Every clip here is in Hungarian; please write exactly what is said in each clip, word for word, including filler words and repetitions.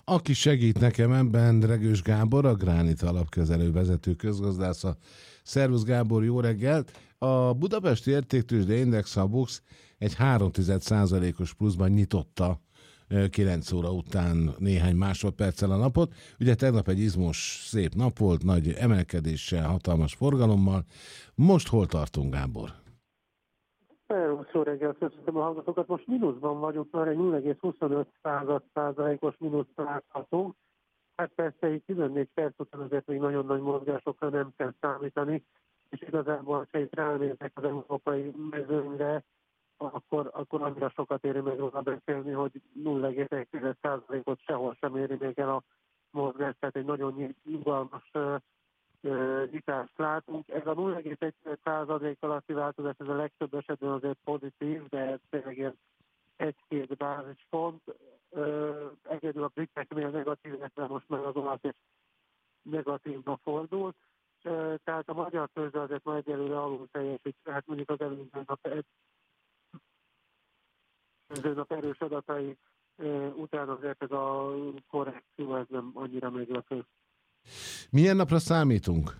Aki segít nekem ebben, Regős Gábor, a Gránit alapkezelő vezető közgazdásza. Szervusz Gábor, jó reggelt! A budapesti értéktőzsde index, a BUX egy három egész egy százalékos pluszban nyitotta kilenc óra után néhány másodperccel a napot. Ugye tegnap egy izmos, szép nap volt, nagy emelkedéssel, hatalmas forgalommal. Most hol tartunk, Gábor? Jó reggelt, köszönöm a hallgatókat. Most mínuszban vagyunk, már egy nulla egész huszonöt százalékos mínuszt láthatunk. Hát persze így tizennégy perc után azért még nagyon nagy mozgásokra nem kell számítani, és igazából, ha itt ránézek az európai mezőnyre, akkor, akkor annyira sokat éri meg róla beszélni, hogy nulla egész egy százalékot sehol sem éri még el a mozgás, tehát egy nagyon nyugalmas nyitást látunk. Ez a nulla egész egy százalék alatti változás, ez a legtöbb esetben azért pozitív, de tényleg ilyen egy-két bázispont. Egyedül a briteknél negatív, illetve most már az olasz és negatívba fordult. Tehát a magyar tőzsde azért már egyelőre alul teljesít, hát mondjuk az előző nap, előző nap erős adatai után azért ez a korrekció, ez nem annyira meglepő. Milyen napra számítunk?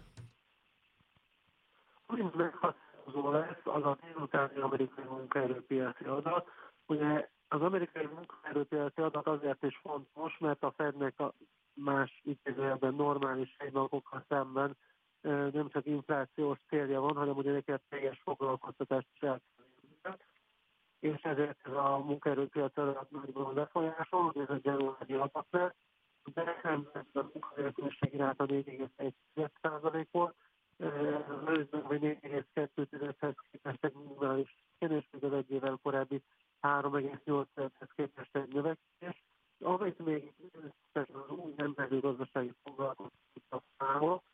Úgy meghatározó lesz az a délutáni amerikai munkaerőpiaci adat. Ugye az amerikai munkaerőpiaci adat azért is fontos, mert a Fednek a más idézőjelben normális helynapokkal szemben nem csak inflációs célja van, hanem ugye neked teljes foglalkoztatást is elkerülni. És ezért ez a munkaerőpiaci adat nagyban befolyásol, ez a januári adat lesz. De nem a munkaerőpiaci iráta négy egész egy százalék volt, előzően, hogy négy egész kettő hez képest egy minimális és még az egy évvel korábbi három egész nyolc hez képest egy növekedés. Amit még az új nemzetközi gazdasági foglalkoztatás száma,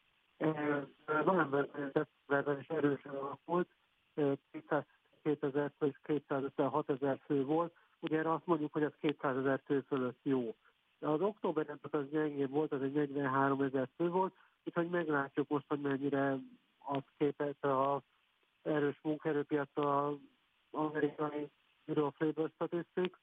novemberben is erősen alakult, kétszáz és kétszázötvenhat ezer fő volt, ugye erre azt mondjuk, hogy ez kétszázezer fő fölött jó. Az októberben az gyengébb volt, az egy negyvenhárom ezer fő volt, úgyhogy meglátjuk most, hogy mennyire az képest az erős munkaerőpiac az amerikai Bureau of Labor Statistics.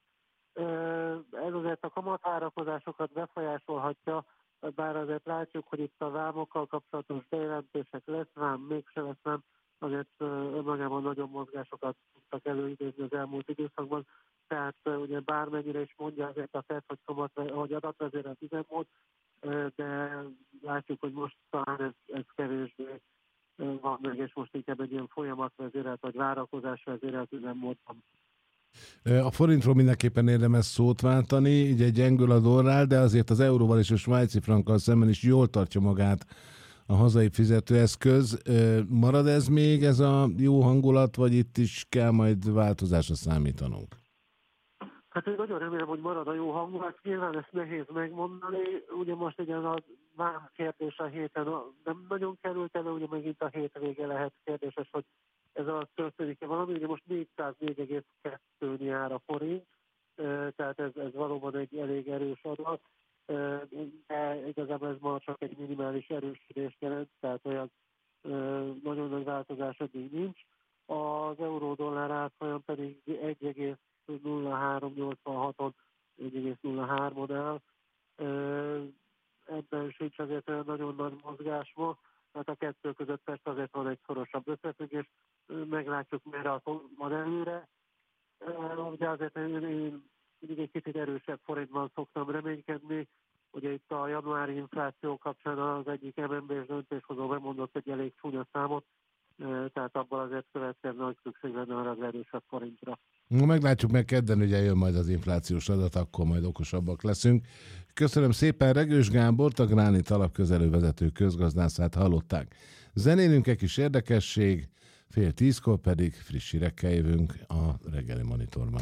Ez azért a kamatvárakozásokat befolyásolhatja, bár azért látjuk, hogy itt a vámokkal kapcsolatos bejelentések lesz, vám, mégse lesz, nem, azért önmagában nagyon mozgásokat tudtak előidézni az elmúlt időszakban. Tehát ugye bármennyire is mondja azért a Fed, hogy, kamat, hogy adatvezérelt üzemmód, de látjuk, hogy most talán ez, ez kevésbé van meg, és most inkább egy ilyen folyamatvezérelt, vagy várakozásvezérelt üzemmódban. A forintról mindenképpen érdemes szót váltani, ugye gyengül a dollár, de azért az euróval és a svájci frankkal szemben is jól tartja magát a hazai fizetőeszköz. Marad ez még, ez a jó hangulat, vagy itt is kell majd változásra számítanunk? Hát én nagyon remélem, hogy marad a jó hangulat. Nyilván ezt nehéz megmondani. Ugye most igen a vám kérdés a héten nem nagyon került elő, ugye megint a hét vége lehet kérdéses, hogy ez alatt történik-e valami. Ugye most négyszáznégy egész kettőn jár a forint, tehát ez, ez valóban egy elég erős adat, de igazából ez már csak egy minimális erősödést jelent, tehát olyan nagyon nagy változás eddig nincs. Az euró-dollár árfolyam pedig egy egész nulla három nyolcvanhaton, egy egész nulla hármon áll. Ebben sincs azért olyan nagyon nagy mozgás van, tehát a kettő között persze azért van egy szorosabb összefüggés, meglátjuk merre van előre. De azért én, én mindig egy kicsit erősebb forintban szoktam reménykedni. Ugye itt a januári infláció kapcsán az egyik em en bé-s döntéshozó bemondott egy elég csúnya számot, tehát abban azért következne, hogy szükség lenne arra az erősebb forintra. Na, meglátjuk meg kedden, ugye jön majd az inflációs adat, akkor majd okosabbak leszünk. Köszönöm szépen, Regős Gábort, a Gránit alapkezelő vezető közgazdászát hallották. Zenélünk egy kis érdekesség, fél tízkor pedig friss hírekkel jövünk a reggeli monitorban.